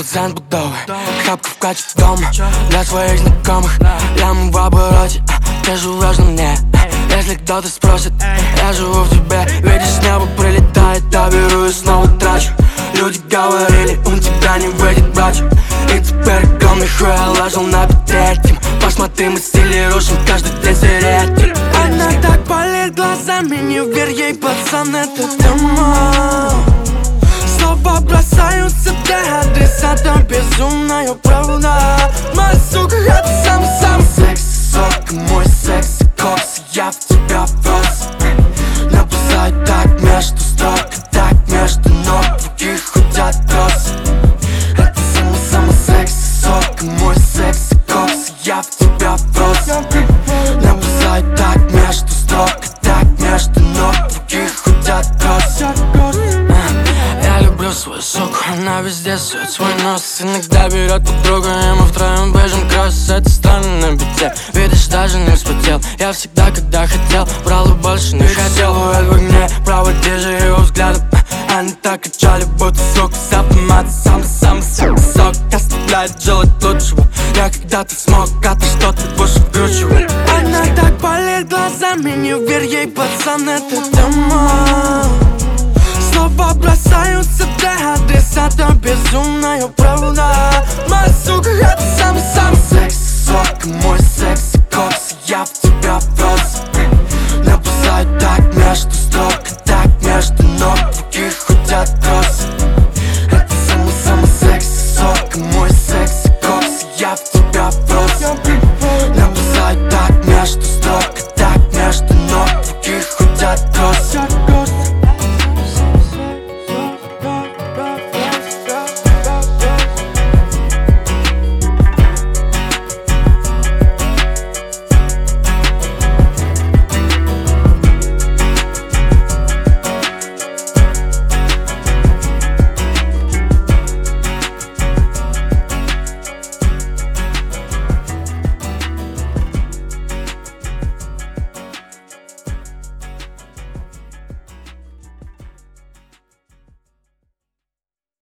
пацан будовый, хапка в качестве дома для своих знакомых. Я в обороте, тоже важно мне. Если кто-то спросит, я живу в тебе. Видишь, с неба прилетает, я беру и снова трачу. Люди говорили, у тебя не выйдет, братья. И теперь огромный хуй я ложил на пятретьем. Посмотри, мы стили рушим каждый день сиреты. Она так болит глазами, не верь ей, пацан, это тема. Слова бросаются, ты адресатом, безумная правда. Моя сука, это самый-самый секс-сок, мой секс-кокс, я в тебя врос. Написать так между строк, так между ног, других хотят кросс. Это самый-самый секс-сок, мой секс-кокс, я в тебя врос. Написать так между строк, так между ног, других хотят кросс. Я люблю свою суку, она везде сует свой нос. Иногда берет подругу, и мы втроем бежим кросс. Это странно на бите, видишь, даже не вспотел. Я всегда, когда хотел, брал и больше не хотел. Уэд в огне, проводи же его взглядом. Они так кричали, будто сука с автомата. Самый-самый сок оставляет желать лучшего. Я когда-то смог, а ты что-то больше вкручивай. Она так болит глазами, не верь ей, пацан, это тема. Слова бросаются, ты адресатом, безумная правда. Моя сука, это самый-самый